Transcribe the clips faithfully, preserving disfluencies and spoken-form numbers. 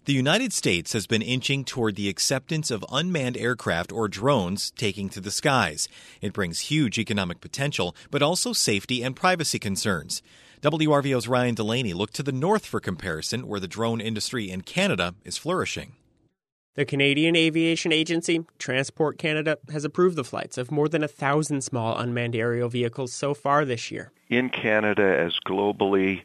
The United States has been inching toward the acceptance of unmanned aircraft or drones taking to the skies. It brings huge economic potential, but also safety and privacy concerns. W R V O's Ryan Delaney looked to the north for comparison, where the drone industry in Canada is flourishing. The Canadian Aviation Agency, Transport Canada, has approved the flights of more than a thousand small unmanned aerial vehicles so far this year. In Canada, as globally,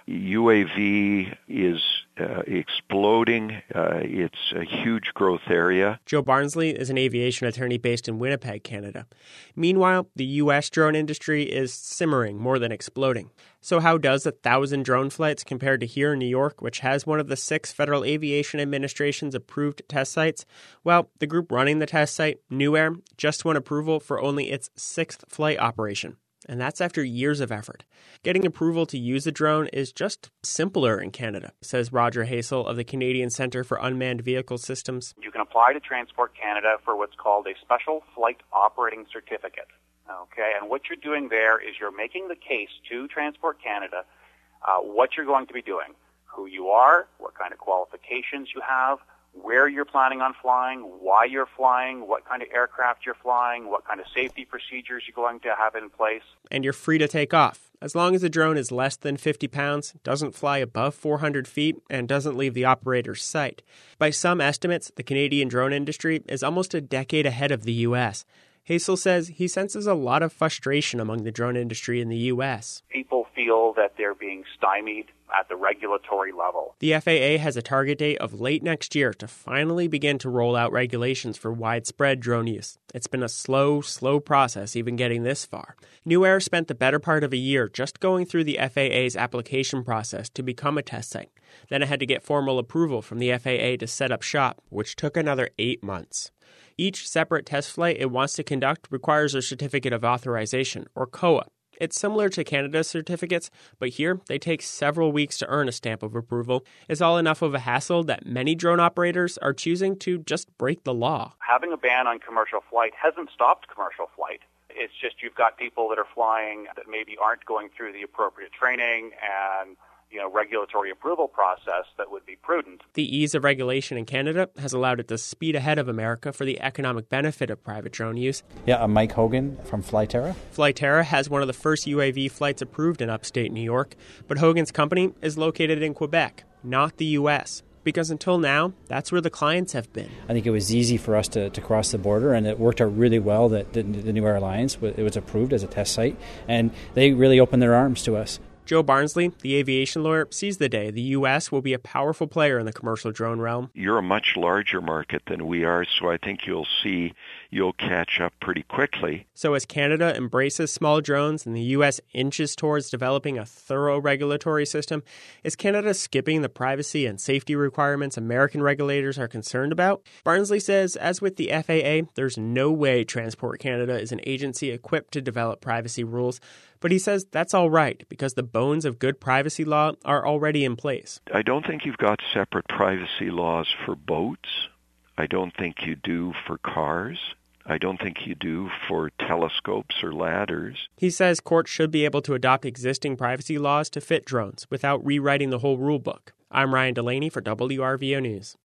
U A V is uh, exploding. Uh, it's a huge growth area. Joe Barnsley is an aviation attorney based in Winnipeg, Canada. Meanwhile, the U S drone industry is simmering more than exploding. So how does a thousand drone flights compare to here in New York, which has one of the six Federal Aviation Administration's approved test sites? Well, the group running the test site, New Air, just won approval for only its sixth flight operation. And that's after years of effort. Getting approval to use the drone is just simpler in Canada, says Roger Hasel of the Canadian Centre for Unmanned Vehicle Systems. You can apply to Transport Canada for what's called a Special Flight Operating Certificate. Okay, and what you're doing there is you're making the case to Transport Canada uh, what you're going to be doing, who you are, what kind of qualifications you have, where you're planning on flying, why you're flying, what kind of aircraft you're flying, what kind of safety procedures you're going to have in place. And you're free to take off, as long as the drone is less than fifty pounds, doesn't fly above four hundred feet, and doesn't leave the operator's sight. By some estimates, the Canadian drone industry is almost a decade ahead of the U S. Hasel says he senses a lot of frustration among the drone industry in the U S. People feel that they're being stymied at the regulatory level. The F A A has a target date of late next year to finally begin to roll out regulations for widespread drone use. It's been a slow, slow process even getting this far. New Air spent the better part of a year just going through the F A A's application process to become a test site. Then it had to get formal approval from the F A A to set up shop, which took another eight months. Each separate test flight it wants to conduct requires a Certificate of Authorization, or C O A. It's similar to Canada's certificates, but here they take several weeks to earn a stamp of approval. It's all enough of a hassle that many drone operators are choosing to just break the law. Having a ban on commercial flight hasn't stopped commercial flight. It's just you've got people that are flying that maybe aren't going through the appropriate training and you know, regulatory approval process that would be prudent. The ease of regulation in Canada has allowed it to speed ahead of America for the economic benefit of private drone use. Yeah, I'm Mike Hogan from Flyterra. Flyterra has one of the first U A V flights approved in upstate New York, but Hogan's company is located in Quebec, not the U S, because until now, that's where the clients have been. I think it was easy for us to, to cross the border, and it worked out really well that the, the New Air Alliance, it was approved as a test site, and they really opened their arms to us. Joe Barnsley, the aviation lawyer, sees the day the U S will be a powerful player in the commercial drone realm. You're a much larger market than we are, so I think you'll see you'll catch up pretty quickly. So as Canada embraces small drones and the U S inches towards developing a thorough regulatory system, is Canada skipping the privacy and safety requirements American regulators are concerned about? Barnsley says, as with the F A A, there's no way Transport Canada is an agency equipped to develop privacy rules. But he says that's all right because the bones of good privacy law are already in place. I don't think you've got separate privacy laws for boats. I don't think you do for cars. I don't think you do for telescopes or ladders. He says courts should be able to adopt existing privacy laws to fit drones without rewriting the whole rule book. I'm Ryan Delaney for W R V O News.